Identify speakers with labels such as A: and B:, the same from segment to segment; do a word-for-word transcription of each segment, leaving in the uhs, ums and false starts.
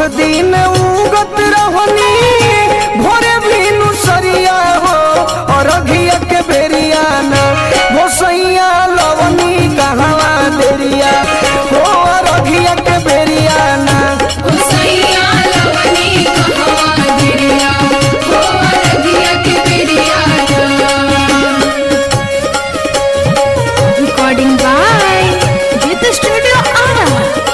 A: दिन उगत रहनी भोरे भीनु सरिया हो और घिया के बेरिया ना गोसैया लवनी कहवा देरिया हो और घिया के बेरिया ना
B: गोसैया लवनी कहवा देरिया हो और घिया के बेरिया ना।
C: Recording by Geet studio Arrah.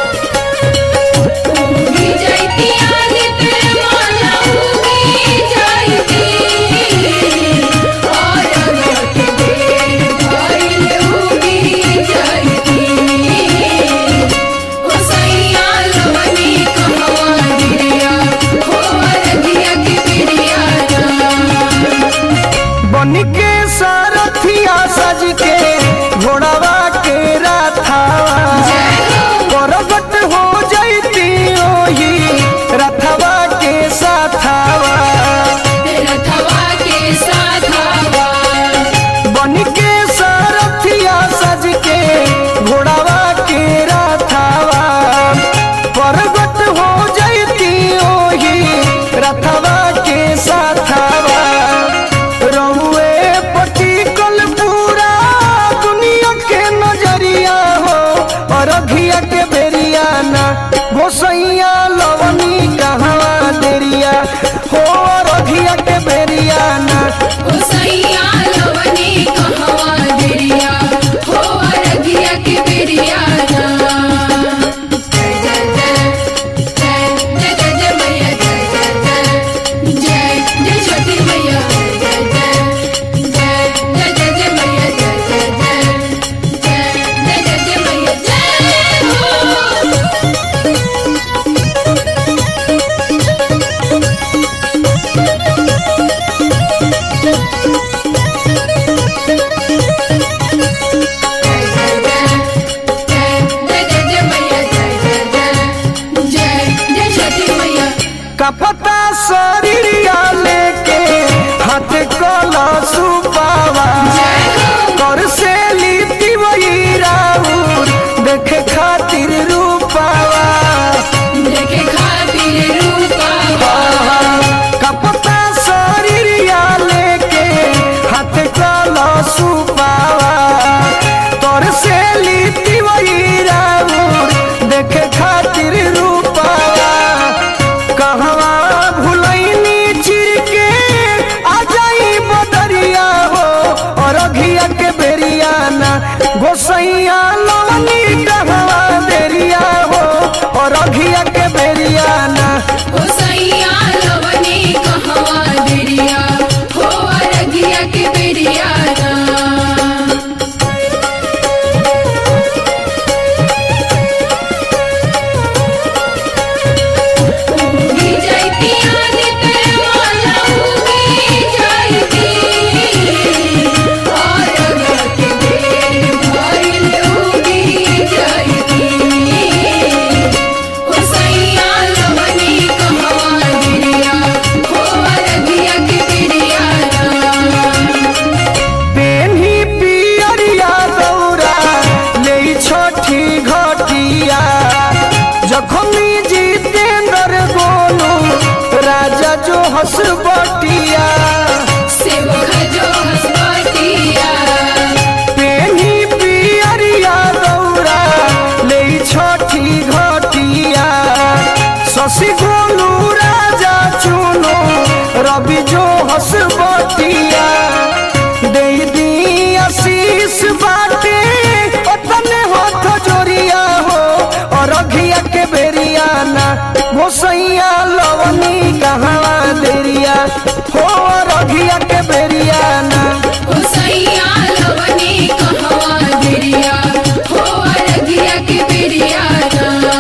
A: के सारथिया सज के घोड़ावा के रथावा करबट हो जैती ओही रथवा के साथावा
B: रथवा के साथावा
A: बन के सारथिया सज के घोड़ावा के रथावा करबट हो जैती ओही रथवा के साथावा घिया के बेरिया ना गोसैया लवनी कहवा देरिया हो और घिया के बेरिया ना
B: गोसैया लवनी कहवा देरिया हो और घिया के बेरिया ना। जय जय जय जय जय जय मैया जय जय जय जय छोटी मैया जय जय जय जय जय मैया जय जय जय जय जय मैया जय
A: कपता शरीरिया लेके हाथ कला सुपावा कर से लीती वही राउर देखे खातिर रूपावा
B: देखे खातिर रूपावा
A: कपता शरीरिया लेके हाथ कला सुपावा कर से लीती वही राउर देखे खातिर रूपावा कहवा भुलैनी चिर के आ जाई बदरिया हो और घिया के बेरिया ना गोसैया लवनी कहवा देरिया हो और घिया के बेरिया ना
B: गोसैया लवनी कहवा देरिया हो और घिया के बेरिया ना।
A: जखमी जितेंद्र गोलू राजा जो हसबटिया
B: सेवक जो हसबटिया
A: पेनी पियरिया दौरा ले छठी घटिया शशि गोलू राजा चुनो रवि जो हसबटिया दे दी आशीष बाटे ओतने हाथ जोड़िया हो और घिया के बेरिया ना गोसैया लवनी कहवा देरिया हो और घिया के बेरिया ना
B: गोसैया लवनी कहवा देरिया हो और घिया के बेरिया ना।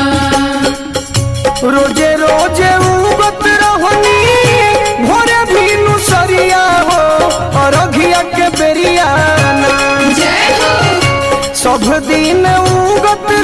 A: रोजे रोजे उगत रहनी भोरे भीनु सरिया हो और घिया के बेरिया ना
B: जय हो
A: सब दिन उगत